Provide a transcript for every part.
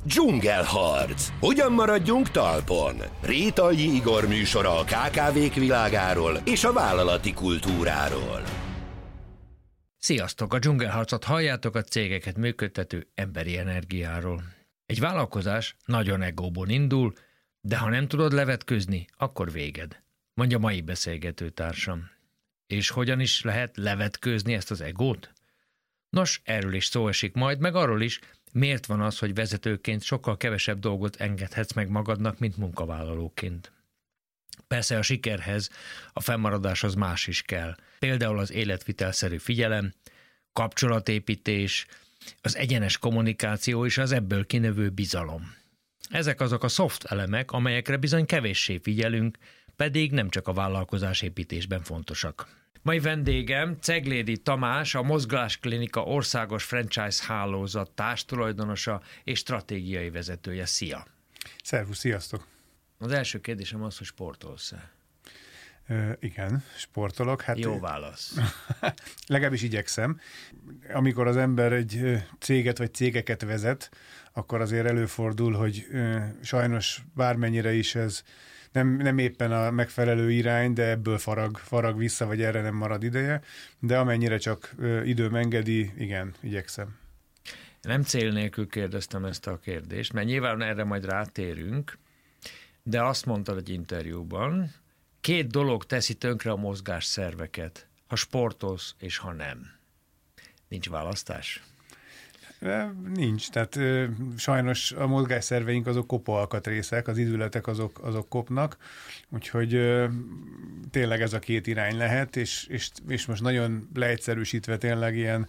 Dzsungelharc. Hogyan maradjunk talpon? Rétalji Igor műsora a KKV-k világáról és a vállalati kultúráról. Sziasztok! A Dzsungelharcot halljátok, a cégeket működtető emberi energiáról. Egy vállalkozás nagyon egóból indul, de ha nem tudod levetkőzni, akkor véged, mondja mai beszélgető társam. És hogyan is lehet levetkőzni ezt az egót? Nos, erről is szó esik majd, meg arról is, miért van az, hogy vezetőként sokkal kevesebb dolgot engedhetsz meg magadnak, mint munkavállalóként. Persze a sikerhez, a fennmaradáshoz más is kell. Például az életvitelszerű figyelem, kapcsolatépítés, az egyenes kommunikáció és az ebből kinövő bizalom. Ezek azok a soft elemek, amelyekre bizony kevéssé figyelünk, pedig nem csak a vállalkozásépítésben fontosak. Mai vendégem Ceglédi Tamás, a Mozgásklinika országos franchise hálózat társtulajdonosa és stratégiai vezetője. Szia! Szervusz, sziasztok! Az első kérdésem az, hogy sportolsz-e? Igen, sportolok. Hát jó válasz. Legalábbis igyekszem. Amikor az ember egy céget vagy cégeket vezet, akkor azért előfordul, hogy sajnos bármennyire is ez nem éppen a megfelelő irány, de ebből farag vissza, vagy erre nem marad ideje, de amennyire csak időm engedi, igen, igyekszem. Nem cél nélkül kérdeztem ezt a kérdést, mert nyilván erre majd rátérünk, de azt mondtad egy interjúban, 2 dolog teszi tönkre a mozgásszerveket, ha sportolsz és ha nem. Nincs választás? Nincs, tehát sajnos a mozgásszerveink azok kopó alkatrészek, az izületek azok kopnak, úgyhogy tényleg ez a 2 irány lehet, és most nagyon leegyszerűsítve tényleg ilyen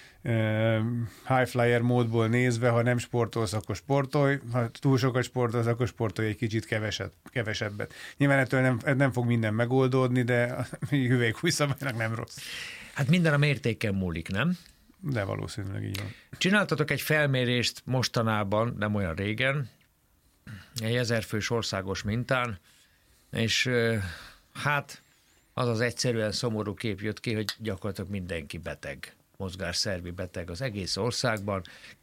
high flyer módból nézve, ha nem sportolsz, akkor sportolj, ha túl sokat sportolsz, akkor sportolj egy kicsit kevesebbet. Nyilván ettől nem fog minden megoldódni, de a hüvelykúj szabálynak nem rossz. Hát minden a mértéken múlik, nem? De valószínűleg így van. Csináltatok egy felmérést mostanában, nem olyan régen, egy 1000 fős országos mintán, és hát az egyszerűen szomorú kép jött ki, hogy gyakorlatilag mindenki beteg, mozgásszervi beteg az egész országban,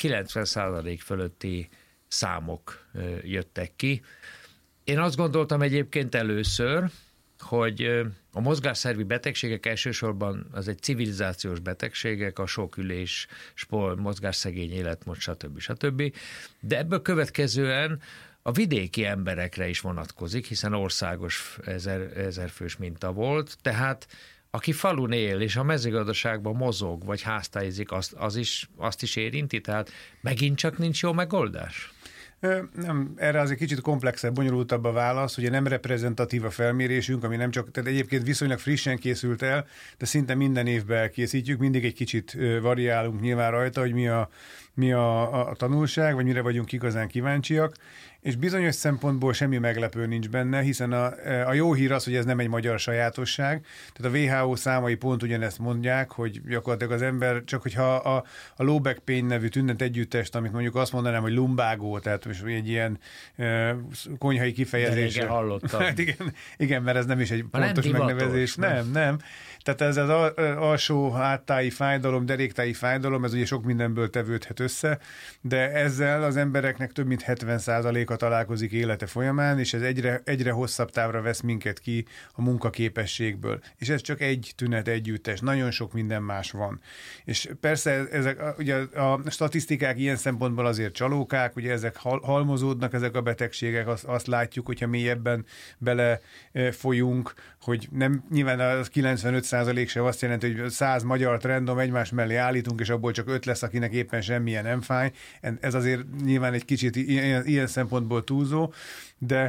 90% fölötti számok jöttek ki. Én azt gondoltam egyébként először, hogy a mozgásszervi betegségek elsősorban az egy civilizációs betegségek, a sok ülés, sport, mozgásszegény életmód, stb. De ebből következően a vidéki emberekre is vonatkozik, hiszen országos 1000 fős minta volt, tehát aki falun él és a mezőgazdaságban mozog, vagy háztáizik, azt is érinti, tehát megint csak nincs jó megoldás? Nem, erre azért kicsit komplexebb, bonyolultabb a válasz, ugye nem reprezentatív a felmérésünk, ami nem csak, tehát egyébként viszonylag frissen készült el, de szinte minden évben elkészítjük, mindig egy kicsit variálunk nyilván rajta, hogy mi a tanulság, vagy mire vagyunk igazán kíváncsiak, és bizonyos szempontból semmi meglepő nincs benne, hiszen a jó hír az, hogy ez nem egy magyar sajátosság, tehát a WHO számai pont ugyanezt mondják, hogy gyakorlatilag az ember, csak hogyha a low back pain nevű tünet együttest, amit mondjuk azt mondanám, hogy lumbágó, tehát most egy ilyen konyhai kifejezés. De régen hallottam. Hát igen, mert ez nem is egy pontos megnevezés. Nem. Tehát ez az alsó háttáji fájdalom, deréktáji fájdalom, ez ugye sok mindenből tevődhet össze, de ezzel az embereknek több mint 70%-a találkozik élete folyamán, és ez egyre hosszabb távra vesz minket ki a munkaképességből. És ez csak egy tünet együttes, nagyon sok minden más van. És persze ugye a statisztikák ilyen szempontból azért csalókák, ugye ezek halmozódnak, ezek a betegségek, azt látjuk, hogyha mélyebben belefolyunk, hogy nem, nyilván a 95% sem azt jelenti, hogy 100 magyart random egymás mellé állítunk, és abból csak 5 lesz, akinek éppen semmilyen nem fáj. Ez azért nyilván egy kicsit ilyen szempontból túlzó, de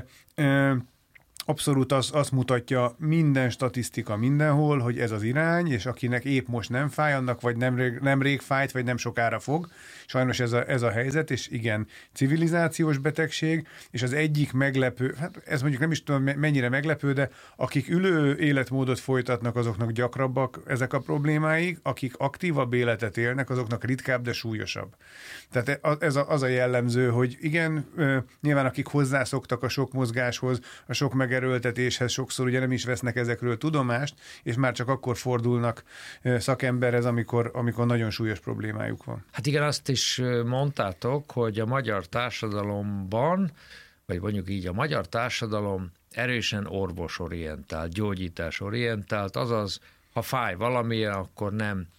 abszolút azt mutatja minden statisztika mindenhol, hogy ez az irány, és akinek épp most nem fáj, annak vagy nemrég fájt, vagy nem sokára fog. Sajnos ez a helyzet, és igen, civilizációs betegség, és az egyik meglepő, hát ez mondjuk nem is tudom mennyire meglepő, de akik ülő életmódot folytatnak, azoknak gyakrabbak ezek a problémáik, akik aktívabb életet élnek, azoknak ritkább, de súlyosabb. Tehát az a jellemző, hogy igen, nyilván akik hozzászoktak a sok mozgáshoz, a sok megerőltetéshez sokszor ugye nem is vesznek ezekről tudomást, és már csak akkor fordulnak szakemberhez, amikor nagyon súlyos problémájuk van. Hát igen, azt is mondtátok, hogy a magyar társadalomban, vagy mondjuk így a magyar társadalom erősen orvosorientált, gyógyításorientált, azaz, ha fáj valamilyen, akkor nem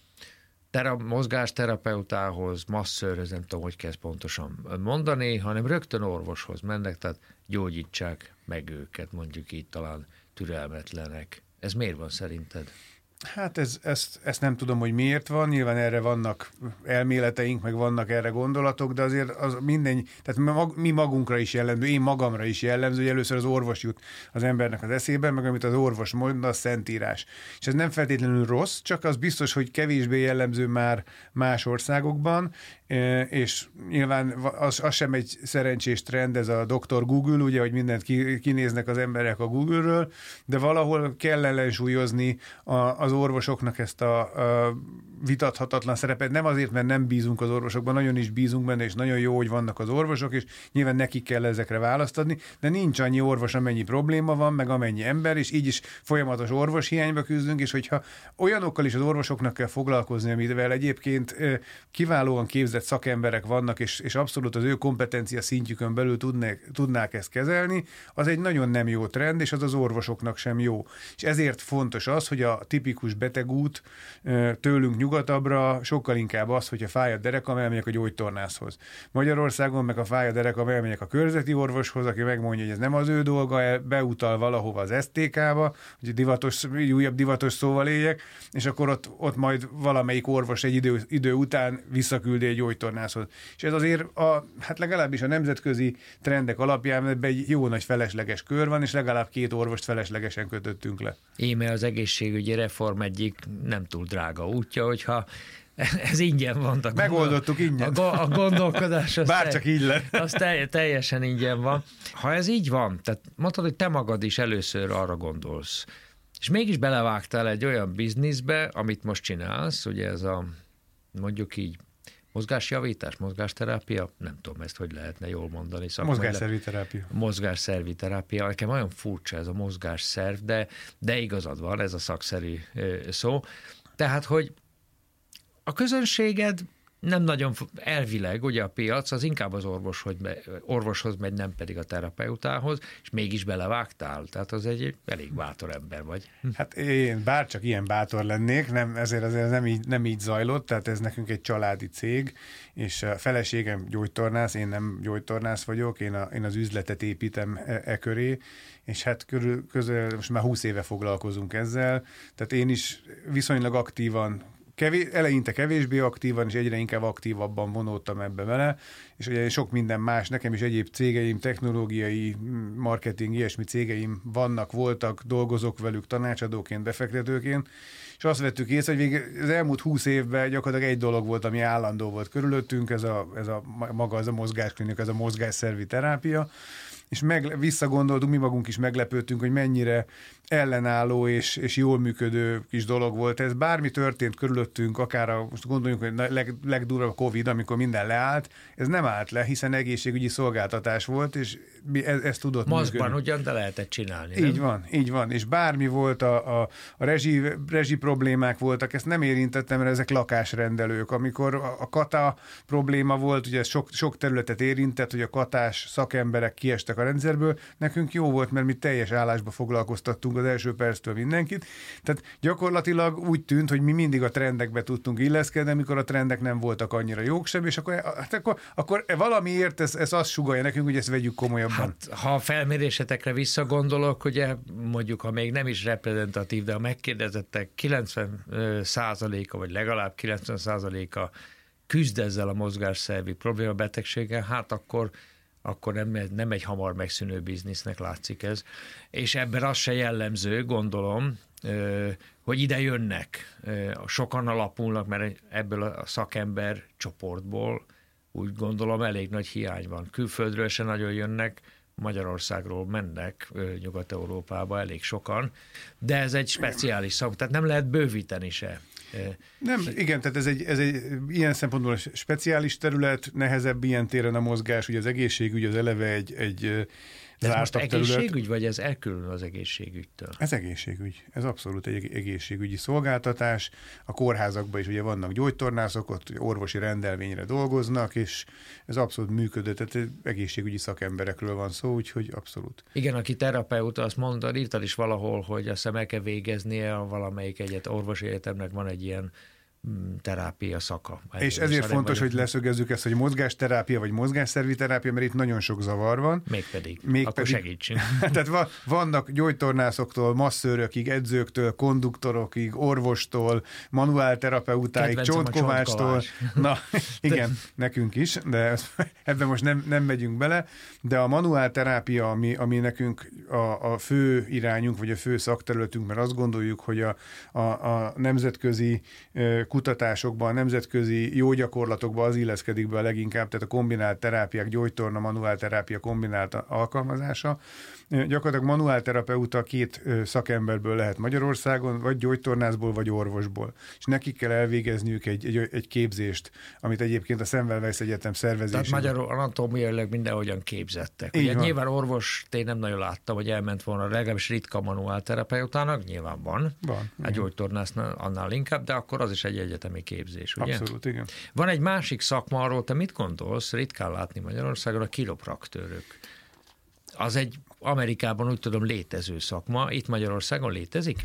mozgásterapeutához, masszőrhöz, nem tudom, hogy kezd pontosan mondani, hanem rögtön orvoshoz mennek, tehát gyógyítsák meg őket, mondjuk így talán türelmetlenek. Ez miért van szerinted? Hát ezt nem tudom, hogy miért van, nyilván erre vannak elméleteink, meg vannak erre gondolatok, de azért az minden, tehát mi magunkra is jellemző, én magamra is jellemző, hogy először az orvos jut az embernek az eszébe, meg amit az orvos mond, az szentírás. És ez nem feltétlenül rossz, csak az biztos, hogy kevésbé jellemző már más országokban, és nyilván az sem egy szerencsés trend, ez a Dr. Google, ugye, hogy mindent kinéznek az emberek a Google-ről, de valahol kell ellensúlyozni az orvosoknak ezt a vitathatatlan szerepet. Nem azért, mert nem bízunk az orvosokban, nagyon is bízunk benne, és nagyon jó, hogy vannak az orvosok, és nyilván nekik kell ezekre választ adni, de nincs annyi orvos, amennyi probléma van, meg amennyi ember, és így is folyamatos orvoshiányba küzdünk, és hogyha olyanokkal is az orvosoknak kell foglalkozni, amivel egyébként kiválóan képzett szakemberek vannak, és abszolút az ő kompetencia szintjükön belül tudnák ezt kezelni, az egy nagyon nem jó trend, és az az orvosoknak sem jó. És ezért fontos az, hogy a tipikus betegút tőlünk nyugatabbra sokkal inkább az, hogyha fáj a derekam, elmegyek a gyógytornászhoz. Magyarországon meg a fáj a derekam, elmegyek a körzeti orvoshoz, aki megmondja, hogy ez nem az ő dolga, beutal valahova az STK-ba, hogy újabb divatos szóval éljek, és akkor ott majd valamelyik orvos egy idő után visszaküldi egy gyógytornászhoz. És ez azért hát legalábbis a nemzetközi trendek alapján ebben egy jó nagy felesleges kör van, és legalább 2 orvost feleslegesen kötöttünk le. Íme az egészségügyi reform egyik nem túl drága útja, hogyha ez ingyen van. Megoldottuk ingyen. A gondolkodás az, bárcsak így lett. Az teljesen ingyen van. Ha ez így van, tehát mondtad, hogy te magad is először arra gondolsz, és mégis belevágtál egy olyan bizniszbe, amit most csinálsz, ugye ez a, mondjuk így, mozgásjavítás, mozgásterápia, nem tudom ezt, hogy lehetne jól mondani. Mozgásszervi terápia. Mozgásszervi terápia. Nekem olyan furcsa ez a mozgásszerv, de igazad van, ez a szakszerű szó. Tehát, hogy a közönséged nem nagyon elvileg, ugye a piac, az inkább az orvoshoz megy, nem pedig a terapeutához, és mégis belevágtál. Tehát az egy elég bátor ember vagy. Hát én bárcsak ilyen bátor lennék, ezért nem így zajlott, tehát ez nekünk egy családi cég, és a feleségem gyógytornász, én nem gyógytornász vagyok, én az üzletet építem köré, és hát most már 20 éve foglalkozunk ezzel, tehát én is viszonylag aktívan, eleinte kevésbé aktívan, és egyre inkább aktívabban vonódtam ebbe vele, és ugye sok minden más, nekem is egyéb cégeim, technológiai, marketing, ilyesmi cégeim voltak, dolgozok velük tanácsadóként, befektetőként, és azt vettük észre, hogy az elmúlt 20 évben gyakorlatilag egy dolog volt, ami állandó volt körülöttünk, ez a mozgásklinika, ez a mozgásszervi terápia, és visszagondoltunk, mi magunk is meglepődtünk, hogy mennyire ellenálló és jól működő kis dolog volt ez. Bármi történt körülöttünk, most gondoljunk, hogy legdurvább Covid, amikor minden leállt, ez nem állt le, hiszen egészségügyi szolgáltatás volt, és ez tudott működni. Maszkban ugyan, de lehetett csinálni. Így van, és bármi volt, a rezsi problémák voltak, ezt nem érintettem, mert ezek lakásrendelők. Amikor a kata probléma volt, ugye sok területet érintett, hogy a katás szakemberek kiestek a rendszerből, nekünk jó volt, mert mi teljes állásba foglalkoztattunk az első perctől mindenkit. Tehát gyakorlatilag úgy tűnt, hogy mi mindig a trendekbe tudtunk illeszkedni, amikor a trendek nem voltak annyira jók sem, és akkor valamiért ez azt sugallja nekünk, hogy ezt vegyük komolyabban. Hát, ha a felmérésetekre visszagondolok, ugye mondjuk, ha még nem is reprezentatív, de a megkérdezettek 90%-a, vagy legalább 90%-a küzd ezzel a mozgásszervi problémabetegséggel, hát akkor nem egy hamar megszűnő biznisznek látszik ez. És ebben az se jellemző, gondolom, hogy ide jönnek. Sokan alapulnak, mert ebből a szakember csoportból úgy gondolom elég nagy hiány van. Külföldről se nagyon jönnek, Magyarországról mennek Nyugat-Európába elég sokan, de ez egy speciális szak, tehát nem lehet bővíteni se. Nem, igen, tehát ez egy ilyen szempontból speciális terület, nehezebb ilyen téren a mozgás, ugye az egészségügy az eleve egy De ez most egészségügy, vagy ez elkülönül az egészségügytől? Ez egészségügy. Ez abszolút egy egészségügyi szolgáltatás. A kórházakban is ugye vannak gyógytornászok, ott orvosi rendelvényre dolgoznak, és ez abszolút működő, tehát egészségügyi szakemberekről van szó, úgyhogy abszolút. Igen, aki terapeuta, azt mondta, írtad is valahol, hogy azt hiszem el kell végeznie valamelyik orvosi egyetemnek van egy ilyen terápia szaka. És ezért fontos, hogy leszögezzük ezt, hogy mozgásterápia vagy mozgásszervi terápia, mert itt nagyon sok zavar van. Mégpedig. Akkor segítsünk. Tehát vannak gyógytornászoktól, masszőrökig, edzőktől, konduktorokig, orvostól, manuálterapeutáig, csontkovácstól. Na, igen, nekünk is, de ebben most nem megyünk bele, de a manuálterápia, ami nekünk a fő irányunk, vagy a fő szakterületünk, mert azt gondoljuk, hogy a nemzetközi kutatásokban, a nemzetközi jó gyakorlatokban az illeszkedik be a leginkább, tehát a kombinált terápiák, gyógytorna, manuálterápia kombinált alkalmazása. Gyakorlatilag manuálterapeuta 2 szakemberből lehet Magyarországon, vagy gyógytornászból, vagy orvosból. És nekik kell elvégezniük egy képzést, amit egyébként a Semmelweis Egyetem szervezésében. Tehát magyarul anatómiailag mindenhogyan képzettek. Ugye nyilván orvos, én nem nagyon láttam, hogy elment volna, legalábbis ritka manuálterapeutának, nyilván van. A gyógytornásznál annál inkább, de akkor az is egy egyetemi képzés, ugye? Abszolút, igen. Van egy másik szakma, arról te mit gondolsz? Ritkán látni Magyarországon a kiropraktőrök. Az egy Amerikában úgy tudom létező szakma. Itt Magyarországon létezik?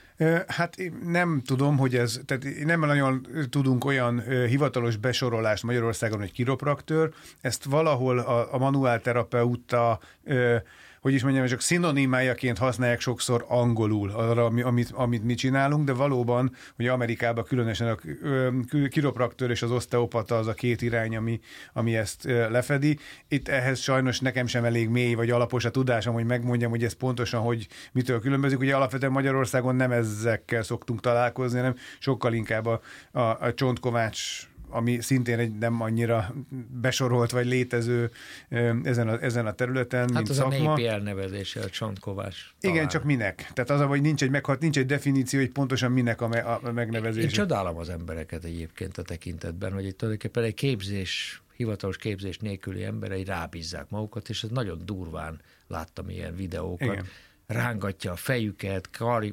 Hát nem tudom, hogy tehát nem nagyon tudunk olyan hivatalos besorolást Magyarországon, hogy kiropraktőr. Ezt valahol a manuálterapeuta, hogy is mondjam, csak szinonimájaként használják sokszor angolul arra, amit mi csinálunk, de valóban, hogy Amerikában különösen a kiropraktőr és az oszteopata az a 2 irány, ami ezt lefedi. Itt ehhez sajnos nekem sem elég mély vagy alapos a tudásom, hogy megmondjam, hogy ez pontosan, hogy mitől különbözik. Ugye alapvetően Magyarországon nem ezekkel szoktunk találkozni, hanem sokkal inkább a csontkovács, ami szintén egy nem annyira besorolt vagy létező ezen a területen, hát mint az szakma. A népi elnevezése, a csontkovás. Igen, csak minek? Tehát az, hogy nincs egy definíció, hogy pontosan minek a megnevezés. Én csodálom az embereket egyébként a tekintetben, hogy itt tulajdonképpen egy hivatalos képzés nélküli emberei rábízzák magukat, és ez nagyon durván láttam ilyen videókat. Igen. Rángatja a fejüket,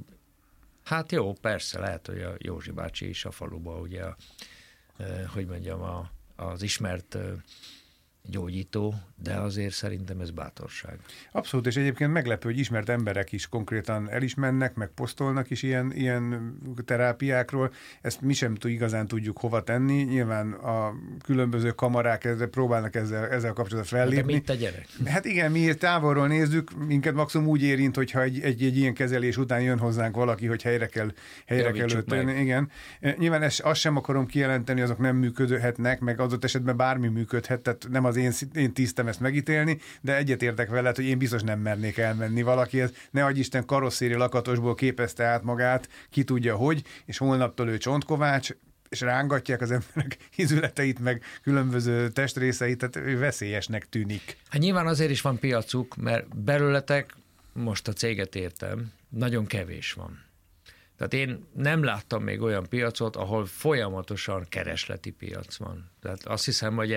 hát jó, persze, lehet, hogy a Józsi bácsi is a faluba, ugye hogy mondjam, az ismert gyógyító, de azért szerintem ez bátorság. Abszolút, és egyébként meglepő, hogy ismert emberek is konkrétan el is mennek, meg posztolnak is ilyen terápiákról. Ezt mi sem igazán tudjuk hova tenni. Nyilván a különböző kamarák próbálnak ezzel kapcsolatban fellépni. De mit tegyenek? Hát igen, mi távolról nézzük, minket maximum úgy érint, hogyha egy ilyen kezelés után jön hozzánk valaki, hogy helyre kell ölteni. Igen. Nyilván azt sem akarom kijelenteni, azok nem működhetnek, meg adott esetben bármi működhet, tehát nem az én tisztem ezt megítélni, de egyetértek veled, hogy én biztos nem mernék elmenni valakihez. Ne adj Isten, karosszéri lakatosból képezte át magát, ki tudja hogy, és holnaptól ő csontkovács, és rángatják az emberek izületeit, meg különböző testrészeit, tehát veszélyesnek tűnik. Hát nyilván azért is van piacuk, mert belőletek, most a céget értem, nagyon kevés van. Tehát én nem láttam még olyan piacot, ahol folyamatosan keresleti piac van. Tehát azt hiszem, hogy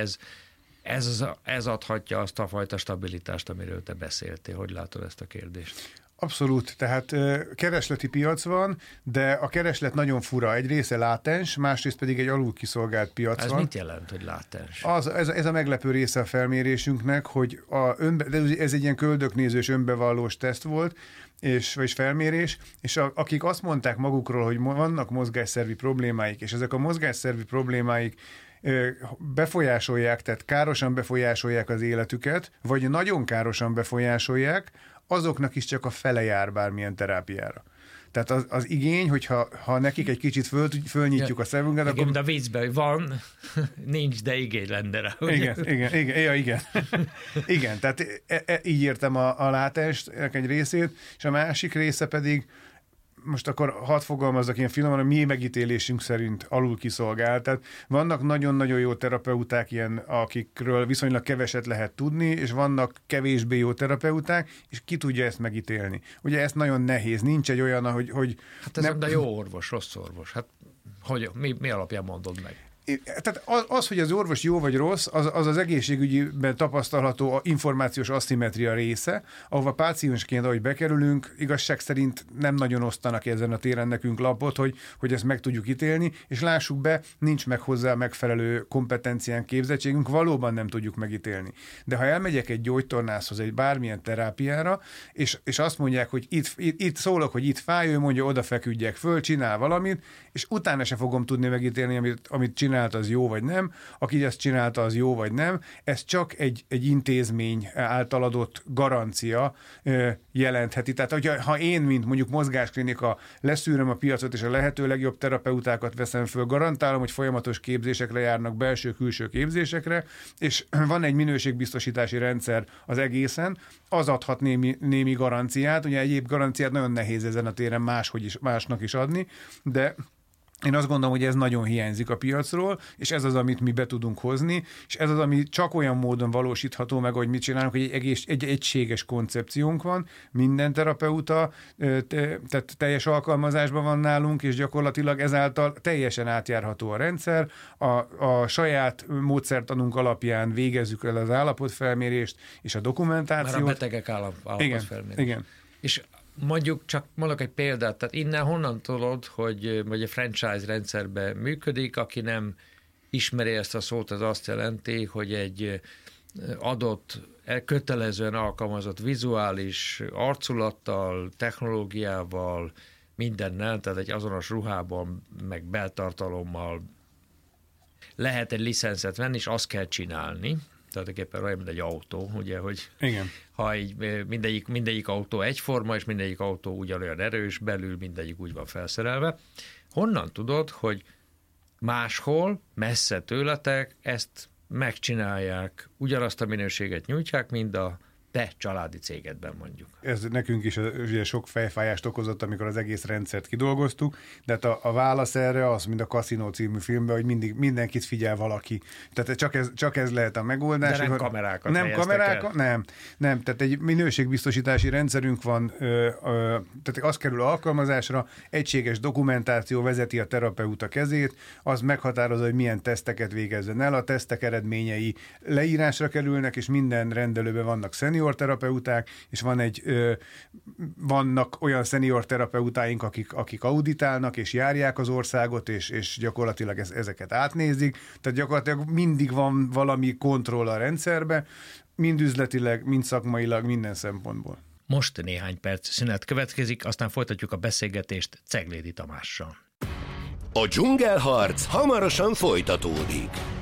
ez adhatja azt a fajta stabilitást, amiről te beszéltél. Hogy látod ezt a kérdést? Abszolút, tehát keresleti piac van, de a kereslet nagyon fura. Egy része látens, másrészt pedig egy alul kiszolgált piac van. Ez mit jelent, hogy látens? Ez a meglepő része a felmérésünknek, hogy ez egy ilyen köldöknézős önbevallós teszt volt, és felmérés, és akik azt mondták magukról, hogy vannak mozgásszervi problémáik, és ezek a mozgásszervi problémáik befolyásolják, tehát károsan befolyásolják az életüket, vagy nagyon károsan befolyásolják, azoknak is csak a fele jár bármilyen terápiára. Tehát az igény, hogyha nekik egy kicsit fölnyitjuk a szemünket, akkor... De a viccben van, nincs, de igény lenne rá. Igen. Igen, tehát így értem a látást egy részét, és a másik része pedig, most akkor hadd fogalmazzak ilyen finoman, a mi megítélésünk szerint alul kiszolgált. Tehát vannak nagyon-nagyon jó terapeuták ilyen, akikről viszonylag keveset lehet tudni, és vannak kevésbé jó terapeuták, és ki tudja ezt megítélni. Ugye ez nagyon nehéz, nincs egy olyan, hogy... Hát ez nem... De jó orvos, rossz orvos. Hát mi alapján mondod meg? Tehát az, hogy az orvos jó vagy rossz, az egészségügyiben tapasztalható információs aszimmetria része, ahova páciensként, ahogy bekerülünk, igazság szerint nem nagyon osztanak ezen a téren nekünk lapot, hogy ezt meg tudjuk ítélni, és lássuk be, nincs meg hozzá megfelelő kompetencián, képzettségünk, valóban nem tudjuk megítélni. De ha elmegyek egy gyógytornászhoz, egy bármilyen terápiára, és azt mondják, hogy itt szólok, hogy itt fáj, ő mondja, oda feküdjek föl, csinál valamit, és utána se fogom tudni megítélni, amit csinálta, az jó vagy nem, aki ezt csinálta, az jó vagy nem. Ez csak egy intézmény által adott garancia jelentheti. Tehát, ha én, mint mondjuk mozgásklinika leszűröm a piacot, és a lehető legjobb terapeutákat veszem föl, garantálom, hogy folyamatos képzésekre járnak, belső-külső képzésekre, és van egy minőségbiztosítási rendszer az egészen, az adhat némi garanciát. Ugye egyéb garanciát nagyon nehéz ezen a téren másnak is adni, de én azt gondolom, hogy ez nagyon hiányzik a piacról, és ez az, amit mi be tudunk hozni, és ez az, ami csak olyan módon valósítható meg, hogy mit csinálunk, hogy egy egységes koncepciónk van, minden terapeuta, tehát teljes alkalmazásban van nálunk, és gyakorlatilag ezáltal teljesen átjárható a rendszer, a saját módszertanunk alapján végezzük el az állapotfelmérést és a dokumentációt. Már a betegek állapotfelmérést. Igen. És mondok egy példát, tehát innen honnan tudod, hogy a franchise rendszerben működik, aki nem ismeri ezt a szót, az azt jelenti, hogy egy adott, kötelezően alkalmazott vizuális arculattal, technológiával, mindennel, tehát egy azonos ruhában, meg beltartalommal lehet egy licenszet venni, és azt kell csinálni. Tulajdonképpen olyan, mint egy autó, ugye, hogy igen. Ha így mindegyik autó egyforma, és mindegyik autó ugyanolyan erős, belül mindegyik úgy van felszerelve. Honnan tudod, hogy máshol, messze tőletek ezt megcsinálják, ugyanazt a minőséget nyújtják, mint a te családi cégedben mondjuk? Ez nekünk is ugye sok fejfájást okozott, amikor az egész rendszert kidolgoztuk, de hát a válasz erre az, mint a Casino című filmben, hogy mindig mindenkit figyel valaki. Tehát csak ez lehet a megoldás. De nem kamerákat Nem. Tehát egy minőségbiztosítási rendszerünk van, tehát az kerül alkalmazásra, egységes dokumentáció vezeti a terapeuta kezét, az meghatározza, hogy milyen teszteket végezzen el, a tesztek eredményei leírásra kerülnek, és minden rendelőben vannak szenior terapeuták, és vannak olyan szenior terapeutáink, akik auditálnak, és járják az országot, és gyakorlatilag ezeket átnézik. Tehát gyakorlatilag mindig van valami kontroll a rendszerbe, mind üzletileg, mind szakmailag, minden szempontból. Most néhány perc szünet következik, aztán folytatjuk a beszélgetést Ceglédi Tamással. A dzsungelharc hamarosan folytatódik.